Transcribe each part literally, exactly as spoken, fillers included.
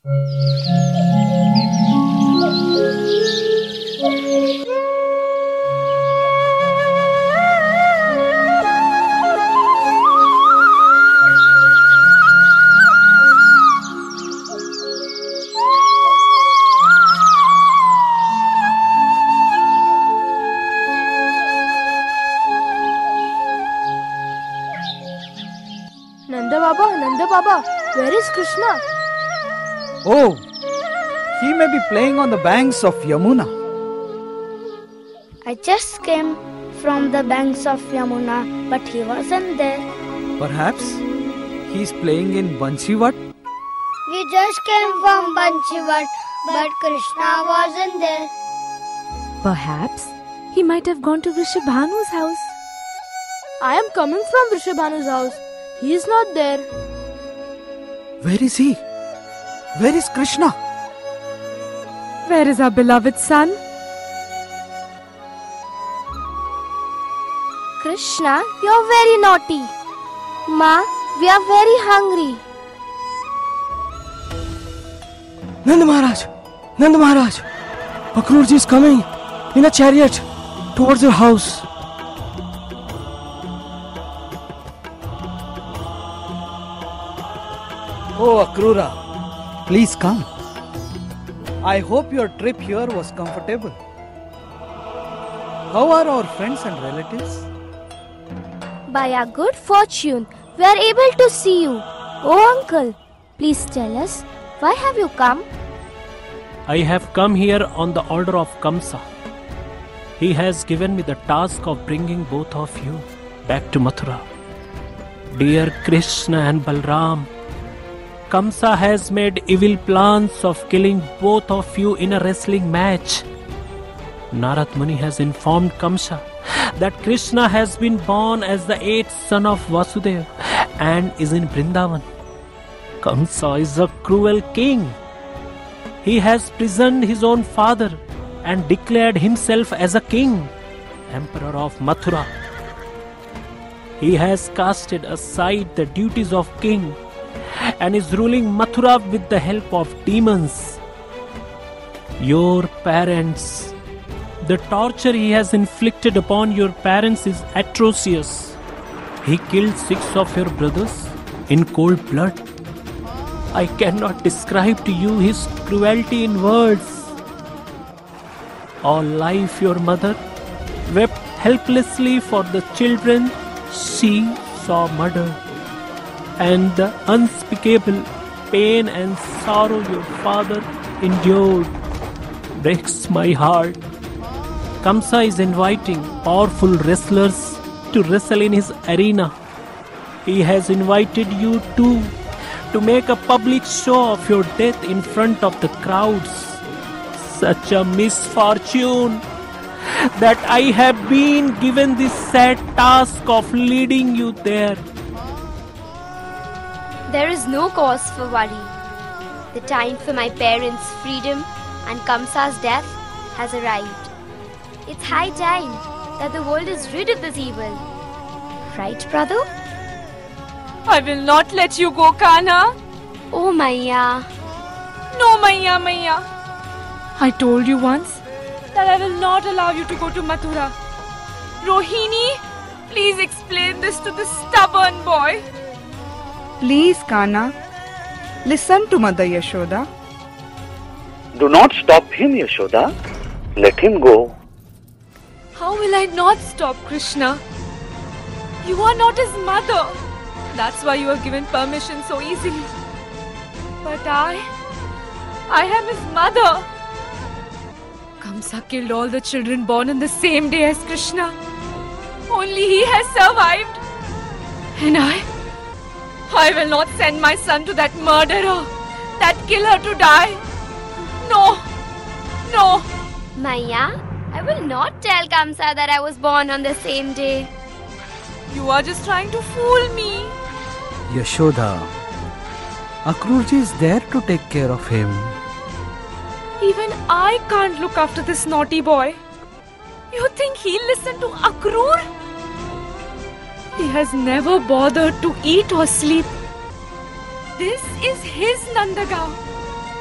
Nanda Baba, Nanda Baba, where is Krishna? Oh, he may be playing on the banks of Yamuna. I just came from the banks of Yamuna, but he wasn't there. Perhaps he's playing in Bansivat? We just came from Bansivat, but Krishna wasn't there. Perhaps he might have gone to Vrishabhanu's house. I am coming from Vrishabhanu's house. He is not there. Where is he? Where is Krishna? Where is our beloved son? Krishna, you're very naughty. Ma, we are very hungry. Nanda Maharaj! Nanda Maharaj! Akrurji is coming in a chariot towards your house. Oh, Akrura, please come. I hope your trip here was comfortable. How are our friends and relatives? By our good fortune, we are able to see you. Oh, uncle, please tell us, why have you come? I have come here on the order of Kamsa. He has given me the task of bringing both of you back to Mathura. Dear Krishna and Balram, Kamsa has made evil plans of killing both of you in a wrestling match. Narad Muni has informed Kamsa that Krishna has been born as the eighth son of Vasudeva and is in Vrindavan. Kamsa is a cruel king. He has prisoned his own father and declared himself as a king, emperor of Mathura. He has casted aside the duties of king and is ruling Mathura with the help of demons. Your parents, the torture he has inflicted upon your parents is atrocious. He killed six of your brothers in cold blood. I cannot describe to you his cruelty in words. All life your mother wept helplessly for the children she saw murdered. And the unspeakable pain and sorrow your father endured breaks my heart. Kamsa is inviting powerful wrestlers to wrestle in his arena. He has invited you too to make a public show of your death in front of the crowds. Such a misfortune that I have been given this sad task of leading you there. There is no cause for worry. The time for my parents' freedom and Kamsa's death has arrived. It's high time that the world is rid of this evil. Right, brother? I will not let you go, Kana. Oh, Maiya. No, Maiya, Maiya. I told you once that I will not allow you to go to Mathura. Rohini, please explain this to the stubborn boy. Please, Kana, listen to Mother Yashoda. Do not stop him, Yashoda. Let him go. How will I not stop Krishna? You are not his mother. That's why you have given permission so easily. But I, I am his mother. Kamsa killed all the children born on the same day as Krishna. Only he has survived. And I, I will not send my son to that murderer, that killer to die. No, no. Maiya, I will not tell Kamsa that I was born on the same day. You are just trying to fool me. Yashoda, Akrurji is there to take care of him. Even I can't look after this naughty boy. You think he'll listen to Akrur? He has never bothered to eat or sleep. This is his Nandagaon.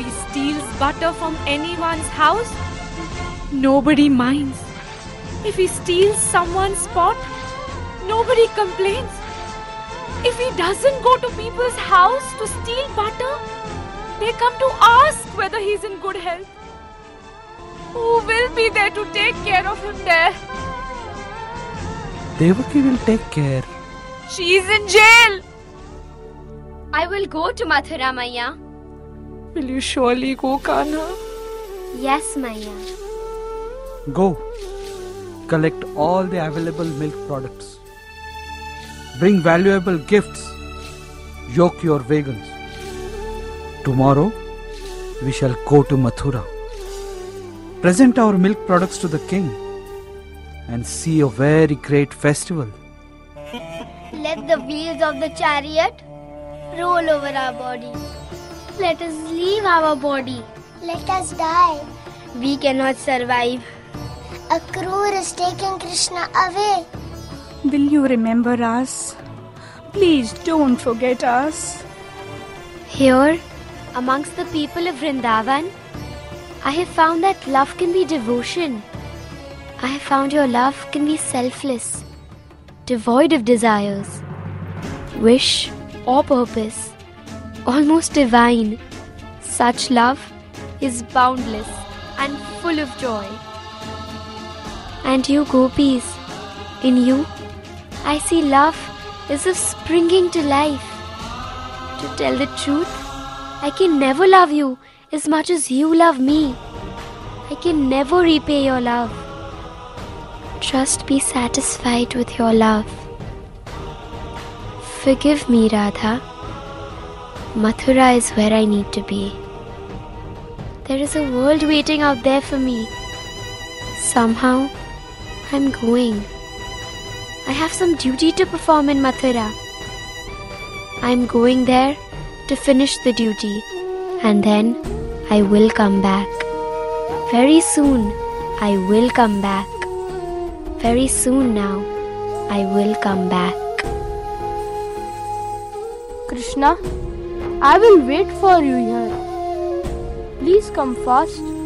he steals butter from anyone's house, nobody minds. If he steals someone's pot, nobody complains. If he doesn't go to people's house to steal butter, they come to ask whether he's in good health. Who will be there to take care of him there? Devaki will take care. She's in jail. I will go to Mathura, Maya. Will you surely go, Kanha? Yes, Maya. Go. Collect all the available milk products. Bring valuable gifts. Yoke your wagons. Tomorrow, we shall go to Mathura. Present our milk products to the king and see a very great festival. Let the wheels of the chariot roll over our body. Let us leave our body. Let us die. We cannot survive. Akrur is taking Krishna away. Will you remember us? Please don't forget us. Here, amongst the people of Vrindavan, I have found that love can be devotion. I have found your love can be selfless, devoid of desires, wish or purpose, almost divine. Such love is boundless and full of joy. And you gopis, in you, I see love is a springing to life. To tell the truth, I can never love you as much as you love me. I can never repay your love. Just be satisfied with your love. Forgive me, Radha. Mathura is where I need to be. There is a world waiting out there for me. Somehow, I'm going. I have some duty to perform in Mathura. I'm going there to finish the duty, and then I will come back. Very soon, I will come back. Very soon now, I will come back. Krishna, I will wait for you here. Please come fast.